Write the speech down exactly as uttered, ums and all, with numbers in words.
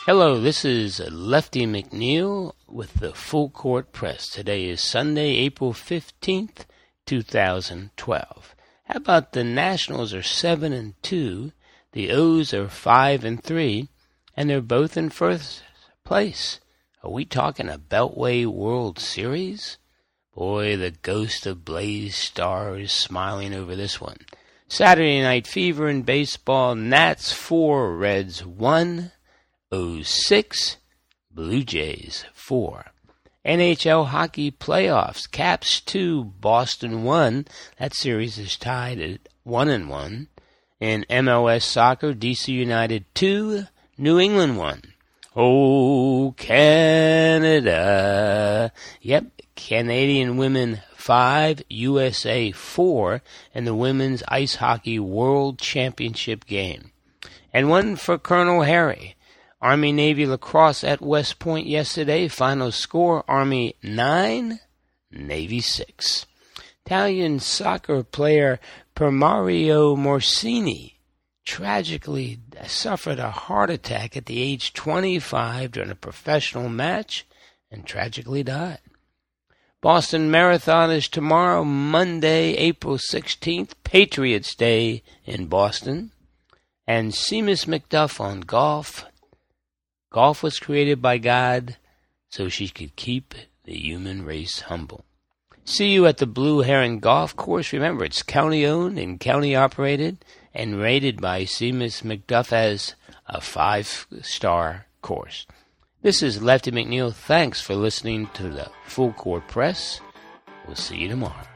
Hello, this is Lefty McNeil with the Full Court Press. Today is Sunday, April fifteenth, two thousand twelve. How about the Nationals are seven and two, the O's are five and three, and they're both in first place. Are we talking a Beltway World Series? Boy, the ghost of Blaze Starr is smiling over this one. Saturday Night Fever in baseball, Nats four, Reds one. O's six, Blue Jays four. N H L hockey playoffs, Caps two, Boston one. That series is tied at one and one. In M L S soccer, D C United two, New England one. Oh, Canada. Yep, Canadian women five, U S A four in the Women's Ice Hockey World Championship game. And one for Colonel Harry. Army-Navy lacrosse at West Point yesterday. Final score, Army nine, Navy six. Italian soccer player Piermario Morcini tragically suffered a heart attack at the age twenty-five during a professional match and tragically died. Boston Marathon is tomorrow, Monday, April sixteenth, Patriots Day in Boston. And Seamus McDuff on golf. Golf was created by God so she could keep the human race humble. See you at the Blue Heron Golf Course. Remember, it's county-owned and county-operated and rated by Seamus McDuff as a five-star course. This is Lefty McNeil. Thanks for listening to the Full Court Press. We'll see you tomorrow.